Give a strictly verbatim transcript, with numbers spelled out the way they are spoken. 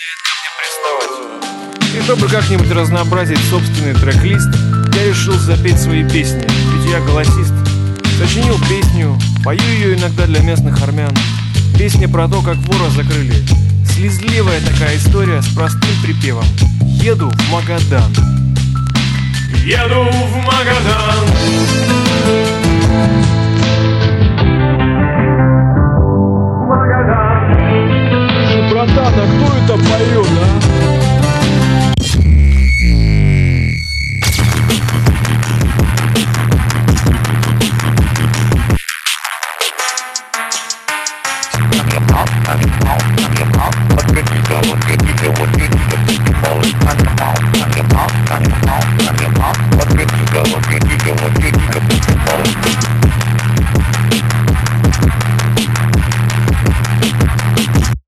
начинает ко мне приставать. И чтобы как-нибудь разнообразить собственный трек-лист, я решил запеть свои песни, ведь я голосист. Сочинил песню, пою ее иногда для местных армян. Песня про то, как вора закрыли. Слезливая такая история с простым припевом. Еду в Магадан. Еду в Магадан. Магадан. Братан, а кто это поет, а?